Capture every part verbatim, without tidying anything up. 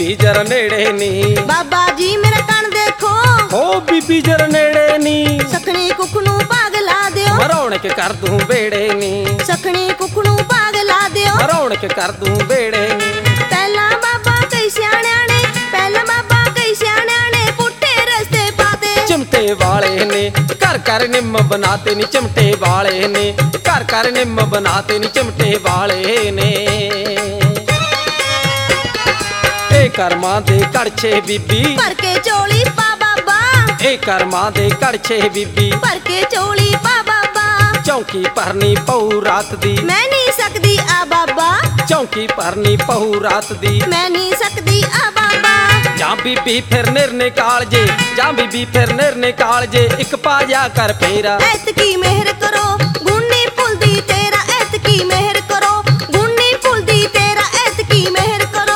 बीबी जरा नेड़े नी। बाबा जी मेरा कण देखो हो बीबी जरा नेड़े नी। सखनी कुकनू पागला दियो मरौण के कर दूं बेड़े नी। सखनी कुकनू पागला दियो मरौण के कर दूं बेड़े नी। पहला बाबा कई सियाणिया ने पहला बाबा कई सियाणिया ने पुट्ठे रस्ते पाते। चिमटे वाले ने कर कर निम बनाते नी। चिमटे वाले ने कर कर निम बनाते नी। चिमटे वाले ने ए कर्मा दे कड़छे बीबी भर के चोली पा बाबा। ए कर्मा दे कड़छे बीबी भर के चोली पा बाबा। चौकी परनी पहू रात दी मैं नहीं सकदी आ बाबा। चौकी परनी पहू रात दी मैं नहीं सकदी आ बाबा। जा बीबी फिर निरने कालजे जा बीबी फिर निरने कालजे एक पाजा कर फेरा। ऐत की मेहर करो गुन्नी भुलदी तेरा। ऐत की मेहर करो गुन्नी भुलदी तेरा। ऐत की मेहर करो।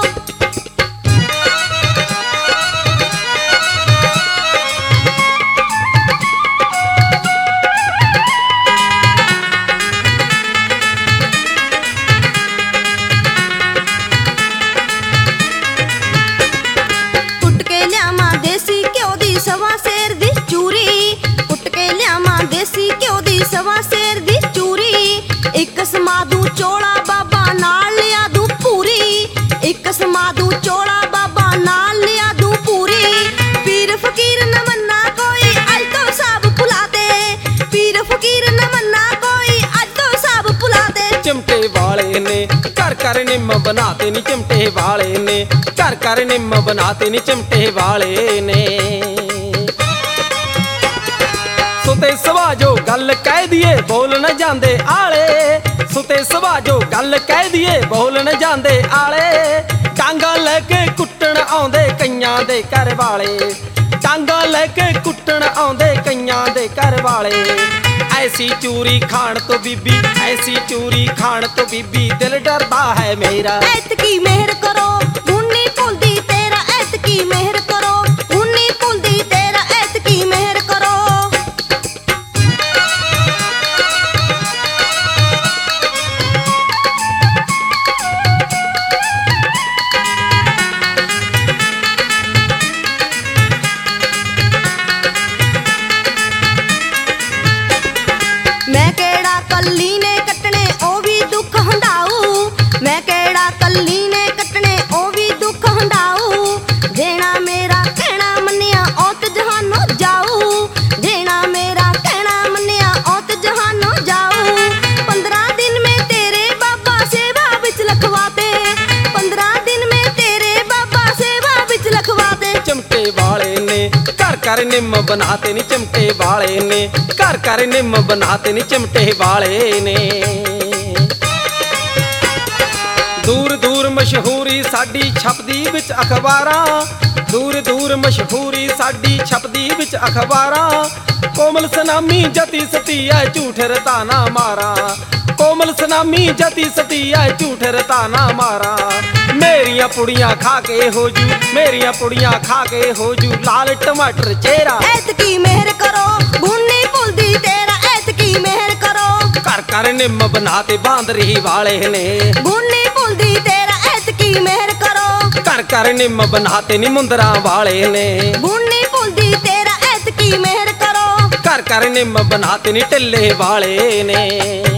सवा शेर दी चूरी कुट के लियावां देसी घ्यो दी सवा शेर दी चूरी। एक समादू चोला बाबा नाल लिया दूं पूरी। एक समादू चोला बाबा नाल लिया दूं पूरी। पीर फकीर न मन्ना कोई अज तो सब भुला दे। पीर फकीर न मन्ना कोई अज तो सब भुला दे। चिमटे वाले ने कर कर निम बनाते नी। चिमटे वाले ने कर कर निम बनाते नी। चिमटे वाले ने सुते सवाजो गल कह दिए बोल न जांदे आले। सुते सवाजो गल कह दिए बोल न जांदे आले। टांगा लेके कुट्टण आउंदे कईयां दे घर वाले। टांगा लेके कुट्टण आउंदे कईयां दे घर वाले। ऐसी चूरी खाण तो बीबी ऐसी चूरी खाण तो बीबी दिल डरदा है मेरा। ऐत की मेहर करो गुन्नी भुलदी तेरा। ऐत की मेहर करो गुन्नी भुलदी तेरा। ऐत की मेहर करो। मैं केड़ा कल्ली ने कटने ओ भी दुख हंडाऊ। मैं केड़ा कल्ली ने कटने ओ भी दुख हंडाऊ। देना मेरा कहना मन्निया औत जहानो जाऊ। देना मेरा कहना मन्निया औत जहानो जाऊ। पंद्रह दिन में तेरे बाबा सेवा बिच लखवाते। पंद्रह दिन में तेरे बाबा सेवा बिच लखवाते। चिमटे वाले ने कर कर निम बनाते नी। चिमटे वाले ने कर कर निम बनाते नी। चिमटे वाले ने दूर दूर मशहूरी साडी छपदी विच अखबारां। दूर दूर मशहूरी साडी छपदी विच अखबारां। कोमल सनामी जती सती है झूठ रताना मारा। कोमल सनामी जती सती है झूठ रताना मारा। मेरियां पुड़ियां खा के हो जू मेरियां पुड़ियां खा के हो जू लाल टमाटर चेहरा। ऐत की मेहर करो गुन्नी भुलदी तेरा। ऐत की मेहर करो कर कर निम बनाते बांदरी वाले ने। गुन्नी भुलदी तेरा। ऐत की मेहर करो कर कर निम बनाते नी मुंदरा वाले ने। गुन्नी भुलदी तेरा। ऐत की मेहर करो कर कर निम बनाते नी टिल्ले वाले ने।